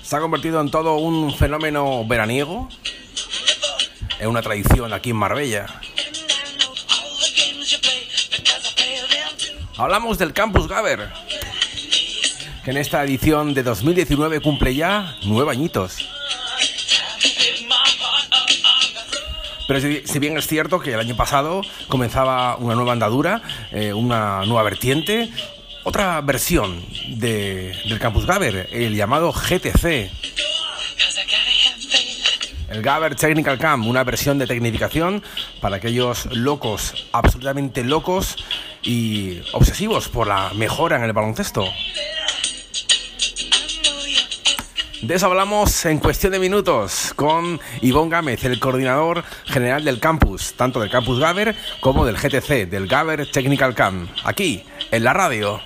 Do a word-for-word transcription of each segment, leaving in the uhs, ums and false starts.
se ha convertido en todo un fenómeno veraniego. Es una tradición aquí en Marbella. Hablamos del Campus Gaber, que en esta edición de dos mil diecinueve cumple ya nueve añitos. Pero si, si bien es cierto que el año pasado comenzaba una nueva andadura, eh, una nueva vertiente, otra versión de, del Campus Gaber, el llamado G T C. El Gaber Technical Camp, una versión de tecnificación para aquellos locos, absolutamente locos y obsesivos por la mejora en el baloncesto. De eso hablamos en cuestión de minutos con Ivonne Gámez, el coordinador general del campus, tanto del Campus Gaber como del G T C, del Gaber Technical Camp, aquí en la radio.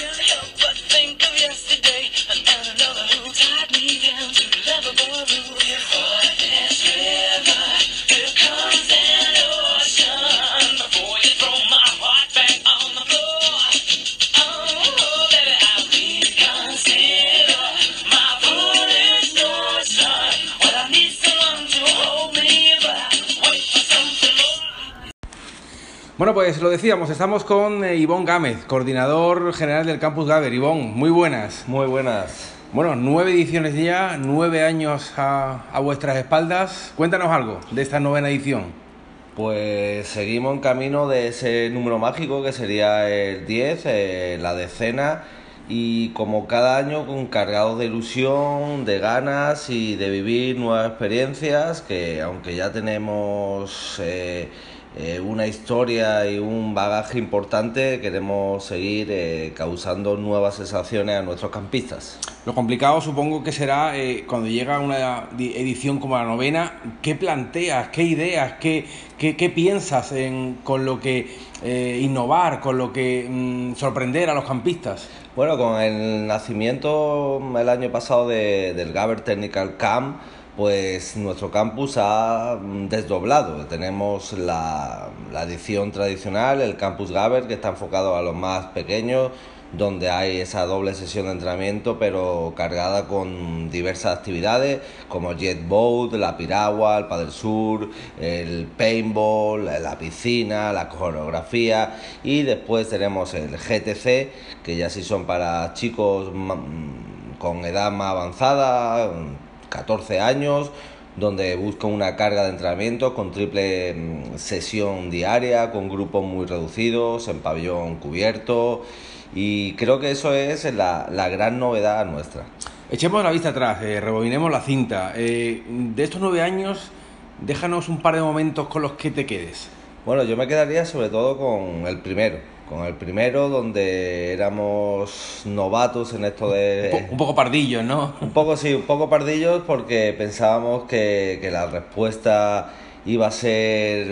Bueno, pues lo decíamos, estamos con eh, Ivonne Gámez, coordinador general del Campus Gaber. Ivonne, muy buenas. Muy buenas. Bueno, nueve ediciones ya, nueve años a, a vuestras espaldas. Cuéntanos algo de esta novena edición. Pues seguimos en camino de ese número mágico que sería el diez, eh, la decena, y como cada año cargados de ilusión, de ganas y de vivir nuevas experiencias que aunque ya tenemos eh, eh, una historia y un bagaje importante, queremos seguir eh, causando nuevas sensaciones a nuestros campistas. Lo complicado supongo que será eh, cuando llega una edición como la novena, ¿qué planteas, qué ideas, qué, qué, qué piensas en, con lo que eh, innovar, con lo que mm, sorprender a los campistas? Bueno, con el nacimiento el año pasado de, del Gaber Technical Camp, pues nuestro campus ha desdoblado. Tenemos la, la edición tradicional, el Campus Gaber, que está enfocado a los más pequeños, donde hay esa doble sesión de entrenamiento, pero cargada con diversas actividades como jet boat, la piragua, el paddle surf, el paintball, la piscina, la coreografía, y después tenemos el G T C, que ya sí son para chicos con edad más avanzada, catorce años, donde buscan una carga de entrenamiento con triple sesión diaria, con grupos muy reducidos, en pabellón cubierto. Y creo que eso es la, la gran novedad nuestra. Echemos la vista atrás, eh, rebobinemos la cinta. Eh, de estos nueve años, déjanos un par de momentos con los que te quedes. Bueno, yo me quedaría sobre todo con el primero. Con el primero, donde éramos novatos en esto de... Un, po- un poco pardillos, ¿no? Un poco, sí, un poco pardillos, porque pensábamos que, que la respuesta iba a ser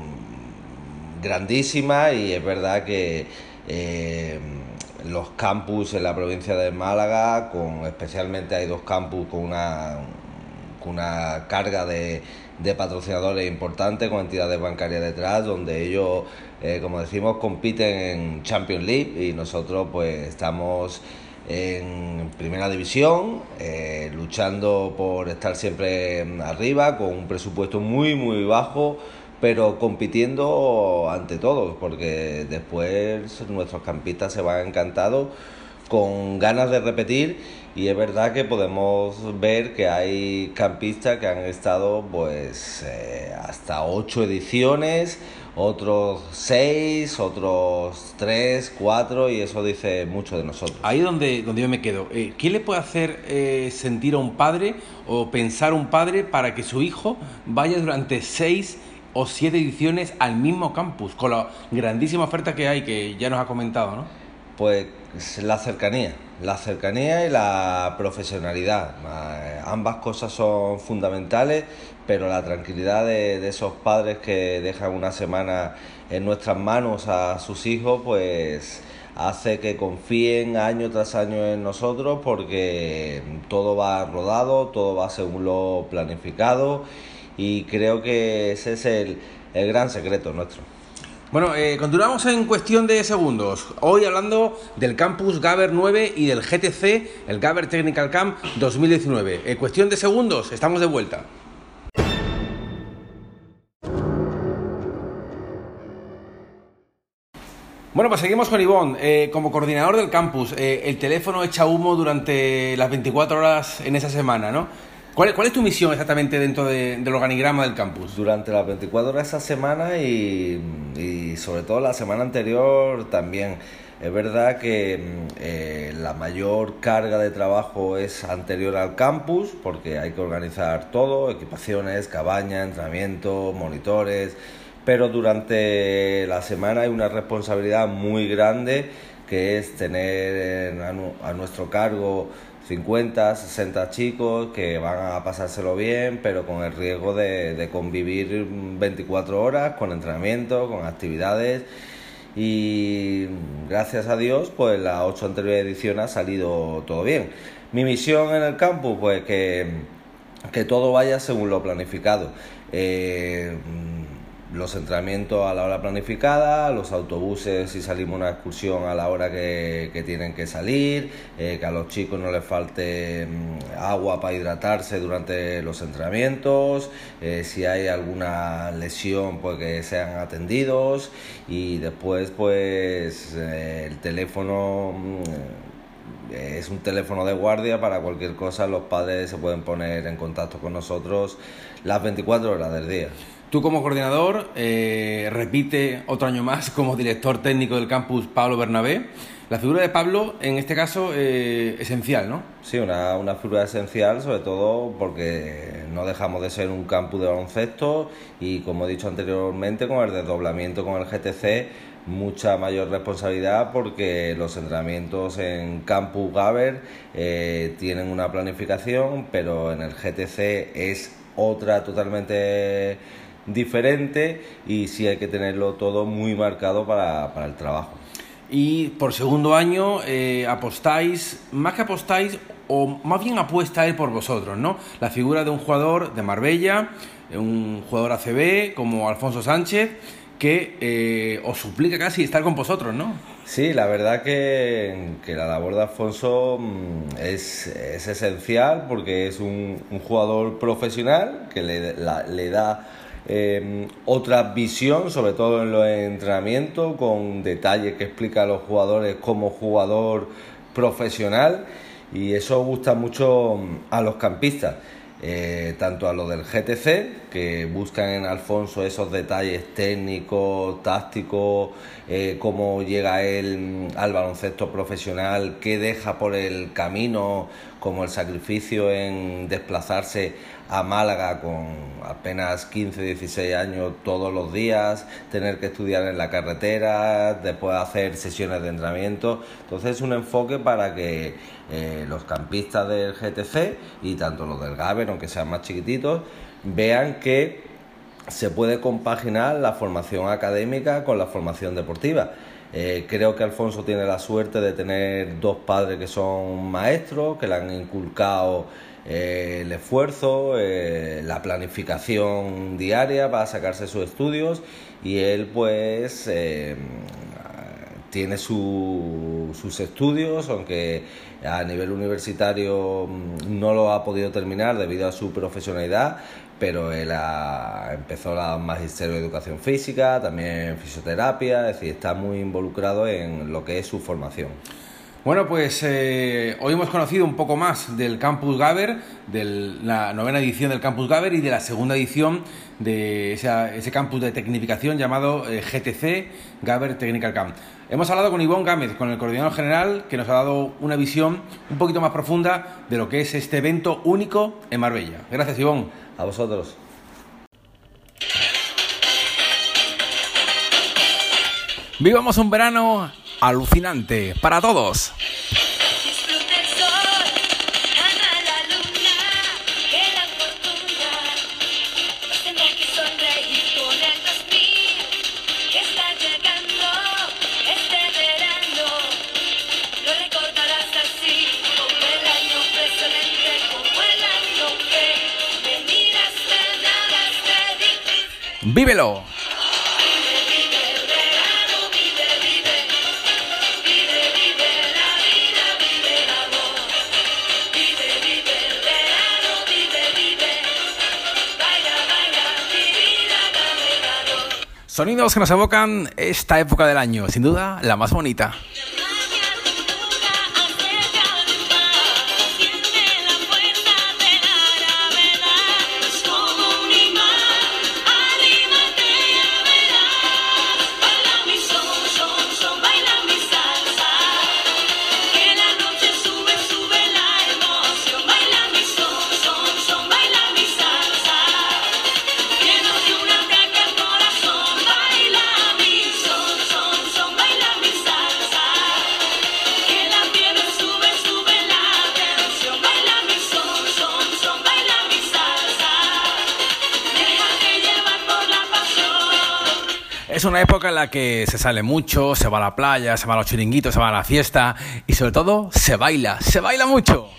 mmm, grandísima, y es verdad que eh, los campus en la provincia de Málaga, con especialmente hay dos campus con una, con una carga de, de patrocinadores importantes, con entidades bancarias detrás, donde ellos, eh, como decimos, compiten en Champions League, y nosotros pues estamos en primera división, eh, luchando por estar siempre arriba, con un presupuesto muy muy bajo, pero compitiendo ante todos, porque después nuestros campistas se van encantados, con ganas de repetir. Y es verdad que podemos ver que hay campistas que han estado pues eh, hasta ocho ediciones, otros seis, otros tres, cuatro, y eso dice mucho de nosotros. Ahí es donde, donde yo me quedo. Eh, ¿Qué le puede hacer eh, sentir a un padre o pensar a un padre para que su hijo vaya durante seis o siete ediciones al mismo campus, con la grandísima oferta que hay, que ya nos ha comentado, ¿no? Pues la cercanía, la cercanía y la profesionalidad. Ambas cosas son fundamentales, pero la tranquilidad de, de esos padres que dejan una semana en nuestras manos a sus hijos, pues hace que confíen año tras año en nosotros, porque todo va rodado, todo va según lo planificado, y creo que ese es el, el gran secreto nuestro. Bueno, eh, continuamos en cuestión de segundos. Hoy hablando del Campus Gaber nueve y del G T C, el Gaber Technical Camp dos mil diecinueve. En cuestión de segundos, estamos de vuelta. Bueno, pues seguimos con Ivonne. Eh, como coordinador del campus, eh, el teléfono echa humo durante las veinticuatro horas en esa semana, ¿no? ¿Cuál, cuál es tu misión exactamente dentro de, del organigrama del campus? Durante las veinticuatro horas esa semana y, y sobre todo la semana anterior también. Es verdad que eh, la mayor carga de trabajo es anterior al campus, porque hay que organizar todo, equipaciones, cabaña, entrenamiento, monitores, pero durante la semana hay una responsabilidad muy grande, que es tener a, nu- a nuestro cargo cincuenta, sesenta chicos que van a pasárselo bien, pero con el riesgo de, de convivir veinticuatro horas con entrenamiento, con actividades. Y gracias a Dios, pues las ocho anteriores ediciones ha salido todo bien. Mi misión en el campus, pues que, que todo vaya según lo planificado. Eh, los entrenamientos a la hora planificada, los autobuses si salimos una excursión a la hora que, que tienen que salir, eh, que a los chicos no les falte mm, agua para hidratarse durante los entrenamientos, eh, si hay alguna lesión pues que sean atendidos, y después pues eh, el teléfono mm, es un teléfono de guardia para cualquier cosa. Los padres se pueden poner en contacto con nosotros las veinticuatro horas del día. Tú como coordinador, eh, repite otro año más como director técnico del campus Pablo Bernabé. La figura de Pablo, en este caso, eh, esencial, ¿no? Sí, una, una figura esencial, sobre todo porque no dejamos de ser un campus de baloncesto y, como he dicho anteriormente, con el desdoblamiento con el G T C, mucha mayor responsabilidad, porque los entrenamientos en Campus Gaber eh, tienen una planificación, pero en el G T C es otra totalmente diferente, y sí hay que tenerlo todo muy marcado para, para el trabajo. Y por segundo año eh, apostáis, más que apostáis, o más bien apuesta él por vosotros, ¿no? La figura de un jugador de Marbella, un jugador A C B como Alfonso Sánchez, que eh, os suplica casi estar con vosotros, ¿no? Sí, la verdad que, que la labor de Alfonso mmm, es, es esencial, porque es un, un jugador profesional que le, la, le da eh, otra visión, sobre todo en los entrenamientos, con detalles que explica a los jugadores como jugador profesional, y eso gusta mucho a los campistas. Eh, tanto a los del G T C, que buscan en Alfonso esos detalles técnicos, tácticos, eh, cómo llega él al baloncesto profesional, qué deja por el camino, como el sacrificio en desplazarse a Málaga con apenas quince, dieciséis años todos los días, tener que estudiar en la carretera, después hacer sesiones de entrenamiento. Entonces es un enfoque para que eh, los campistas del G T C y tanto los del Gaber, aunque sean más chiquititos, vean que se puede compaginar la formación académica con la formación deportiva. Eh, creo que Alfonso tiene la suerte de tener dos padres que son maestros, que le han inculcado eh, el esfuerzo, eh, la planificación diaria para sacarse sus estudios, y él pues eh, tiene su, sus estudios, aunque a nivel universitario no lo ha podido terminar debido a su profesionalidad, pero él ha, empezó la magisterio de educación física, también fisioterapia, es decir, está muy involucrado en lo que es su formación. Bueno, pues eh, hoy hemos conocido un poco más del Campus Gaber, de la novena edición del Campus Gaber y de la segunda edición de esa, ese campus de tecnificación llamado eh, G T C, Gaber Technical Camp. Hemos hablado con Ivonne Gámez, con el coordinador general, que nos ha dado una visión un poquito más profunda de lo que es este evento único en Marbella. Gracias, Ivonne. A vosotros. Vivamos un verano alucinante para todos. ¡Vívelo! Sonidos que nos evocan esta época del año, sin duda la más bonita. Es una época en la que se sale mucho, se va a la playa, se va a los chiringuitos, se va a la fiesta y sobre todo se baila, se baila mucho.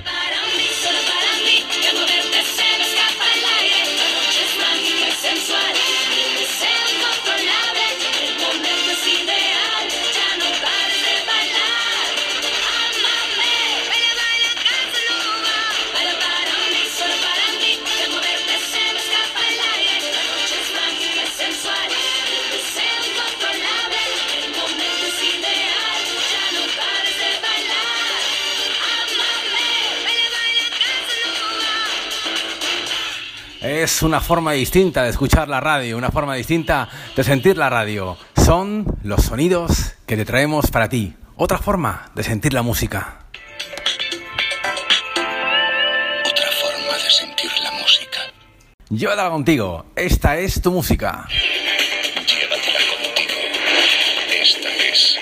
Es una forma distinta de escuchar la radio, una forma distinta de sentir la radio. Son los sonidos que te traemos para ti. Otra forma de sentir la música. Otra forma de sentir la música. Llévatela contigo. Esta es tu música. Llévatela contigo. Esta es.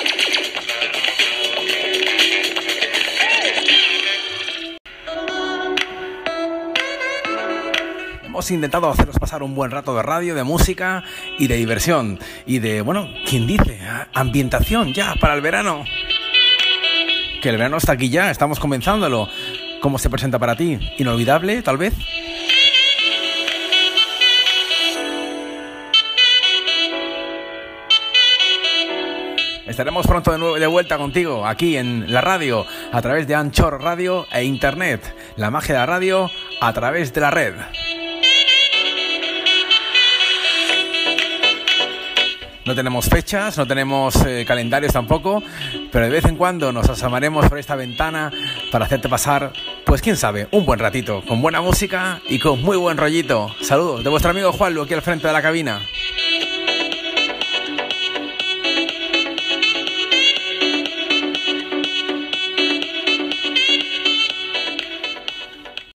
Hemos intentado haceros pasar un buen rato de radio, de música y de diversión. Y de, bueno, ¿quién dice? Ambientación ya para el verano. Que el verano está aquí ya, estamos comenzándolo. ¿Cómo se presenta para ti? ¿Inolvidable, tal vez? Estaremos pronto de nuevo de vuelta contigo aquí en la radio, a través de Anchor Radio e Internet. La magia de la radio a través de la red. No tenemos fechas, no tenemos eh, calendarios tampoco, pero de vez en cuando nos asomaremos por esta ventana para hacerte pasar, pues quién sabe, un buen ratito, con buena música y con muy buen rollito. Saludos de vuestro amigo Juanlu aquí al frente de la cabina.